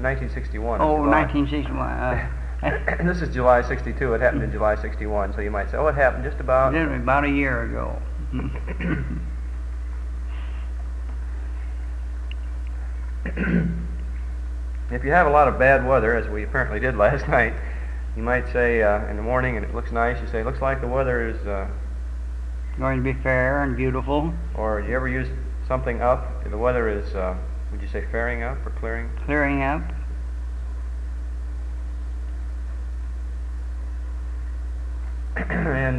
1961. Oh, July. 1961. And this is July 62. It happened in July 61. So you might say, oh, it happened just about... About a year ago. If you have a lot of bad weather, as we apparently did last night, you might say in the morning, and it looks nice, you say, looks like the weather is... going to be fair and beautiful. Or do you ever use something up? The weather is, would you say fairing up or clearing? Clearing up. And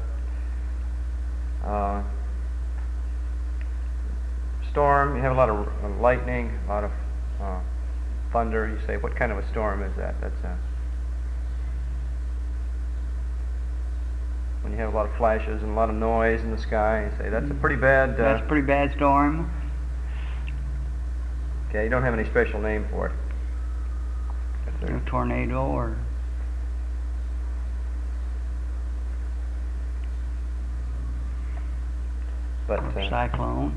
storm, you have a lot of lightning, a lot of thunder. You say, what kind of a storm is that? That's when you have a lot of flashes and a lot of noise in the sky. You say, that's a pretty bad... that's a pretty bad storm. Okay, you don't have any special name for it. A tornado or... But, cyclone.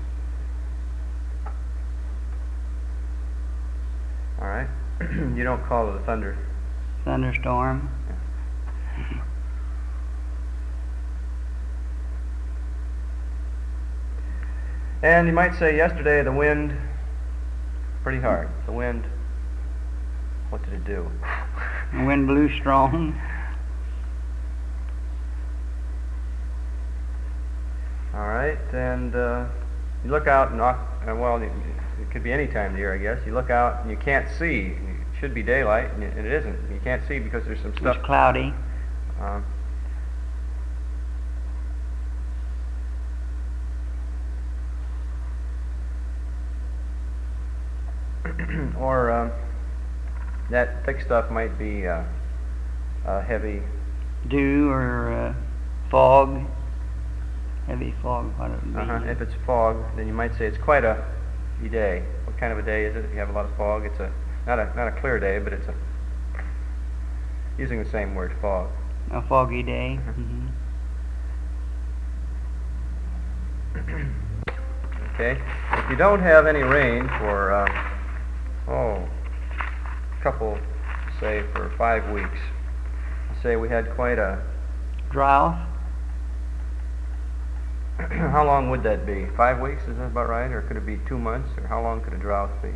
All right. You don't call it a thunderstorm. Yeah. And you might say yesterday the wind, pretty hard. The wind, what did it do? The wind blew strong. All right, and you look out, and well, it could be any time of the year, I guess. You look out and you can't see. It should be daylight, and it isn't. You can't see because there's some stuff. It's cloudy. Or that thick stuff might be heavy Dew or fog. Heavy fog, what it would be. If it's fog, then you might say it's quite a day. What kind of a day is it if you have a lot of fog? It's not a clear day, but it's using the same word, fog. A foggy day. Okay. If you don't have any rain for a couple, say for 5 weeks, say we had quite a drought. How long would that be? 5 weeks, is that about right? Or could it be 2 months? Or how long could a drought be?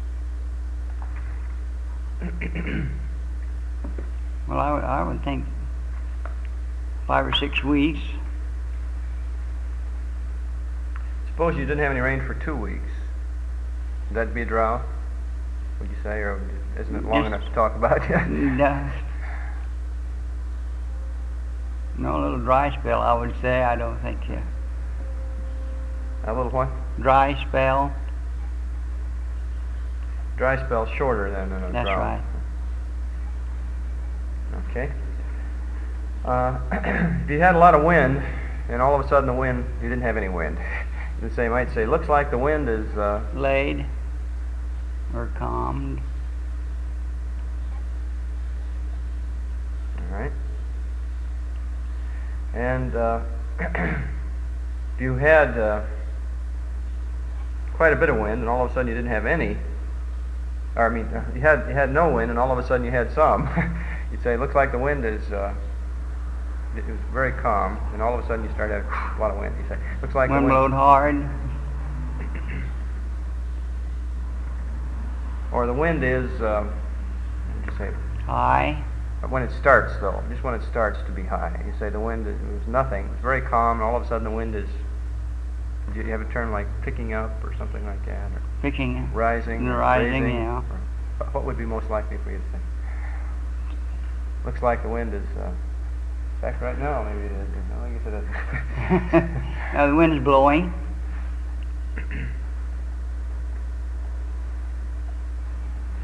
Well, I would think 5 or 6 weeks. Suppose you didn't have any rain for 2 weeks. Would that be a drought, would you say? Or isn't it long enough to talk about yet? No, a little dry spell, I would say. I don't think... A little what? Dry spell. Dry spell shorter than a drought. That's right. Okay. If you had a lot of wind, and all of a sudden you didn't have any wind, you might say, looks like the wind is... laid or calmed. All right. And if you had quite a bit of wind, and all of a sudden you didn't have any, or I mean, you had no wind, and all of a sudden you had some, you'd say, looks like the wind is it was very calm, and all of a sudden you start having a lot of wind. You say, looks like wind blowed hard. Or the wind is, what would you say? High. When it starts, though, just when it starts to be high. You say the wind was nothing. It's very calm, and all of a sudden the wind is... Do you have a term like picking up or something like that? Or picking. Rising. Rising, yeah. Or what would be most likely for you to say? Looks like the wind is... in fact, right now, maybe it is. I guess it is. Now the wind is blowing.